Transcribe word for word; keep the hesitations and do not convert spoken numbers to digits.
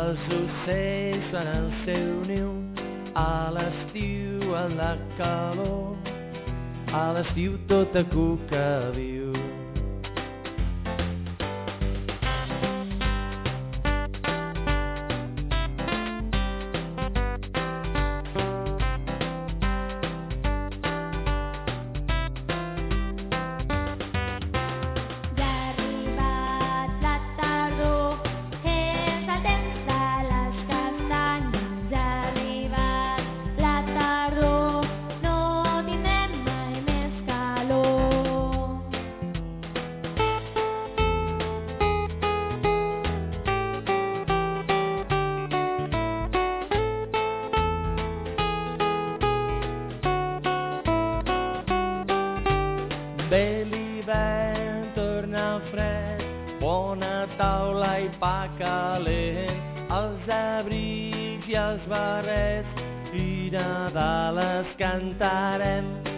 Els ocells fan el seu niu a l'estiu en la calor. A l'estiu tota cuca viu. Ve l'hivern, torna el fred, bona taula i pa calent, els abrics i els barrets, i Nadal es cantarem.